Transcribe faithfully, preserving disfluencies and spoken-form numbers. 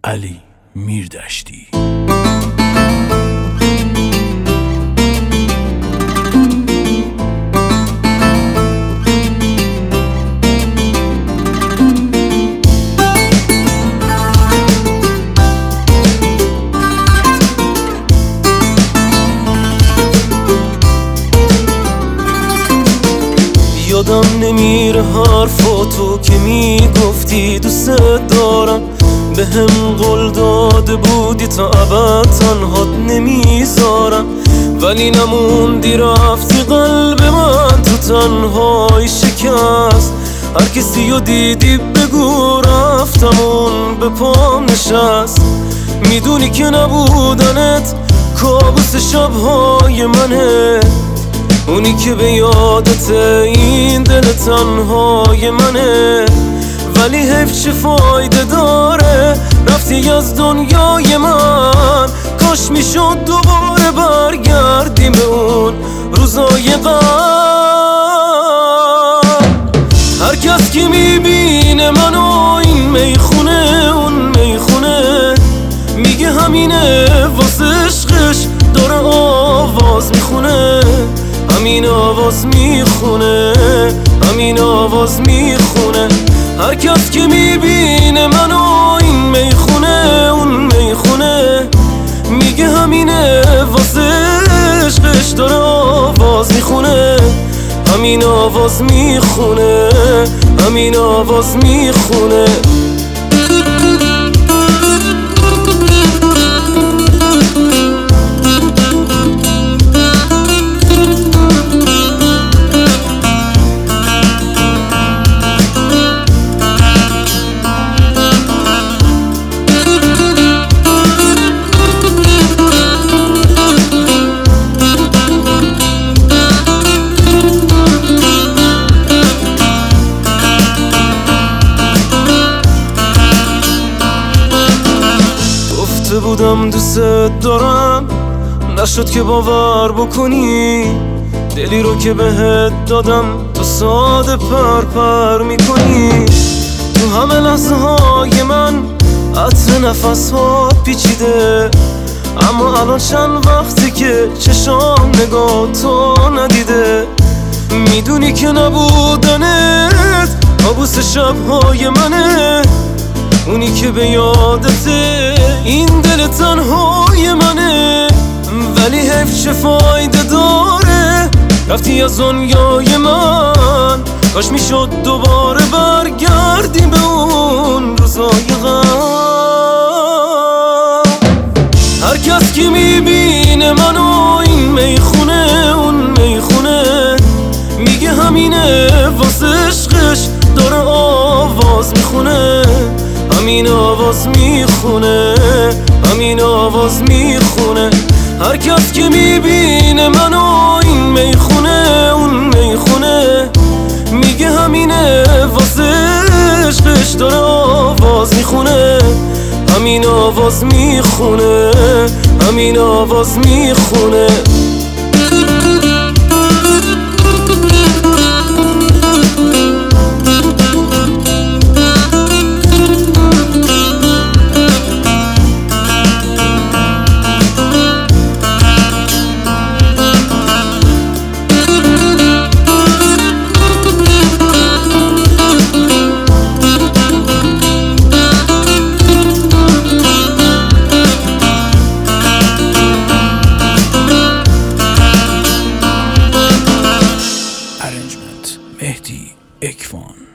علی میردشتی. یادم نمیره حرفاتو که میگفتی دوست دارم، به هم قول داده بودی تا ابد تنهات نمیذارم، ولی نموندی رفتی قلب من تو تنهایی شکست. هر کسی رو دیدی بگو رفتم اون به پام نشست. میدونی که نبودنت کابوس شبهای منه، اونی که به یادت این دل تنهای منه، ولی حیف چه فایده داره رفتی از دنیای من. کاش میشد دوباره برگردیم به اون روزای قبل. هر کس که میبینه منو این میخونه اون میخونه، میگه همینه واسه عشقش داره آواز میخونه، همین آواز میخونه، همین آواز میخونه. هر کس که میبینه منو این میخونه اون میخونه، میگه همینه واسه عشقش داره آواز میخونه، همین آواز میخونه، همین آواز میخونه. بودم دوست دارم، نشد که باور بکنی، دلی رو که بهت دادم تو ساده پر پر میکنی. تو همه لحظه های من عطر نفس ها پیچیده، اما الان چند وقتی که چشام نگاه تو ندیده. میدونی که نبودنت کابوس شبهای منه، اونی که به یادت این دل تنهای منه، ولی حیف چه فایده داره رفتی از دنیای من. کاش میشد دوباره برگردیم به اون روزای قبل. هر کس که میبینه منو این میخونه اون میخونه، میگه همینه واسه عشقش داره آواز میخونه، همین آواز میخونه، همین آواز میخونه. هر کس که میبینه منو این میخونه اون میخونه، میگه همینه واسه عشقش داره آواز میخونه، همین آواز میخونه، همین آواز میخونه. مهدی اکوان.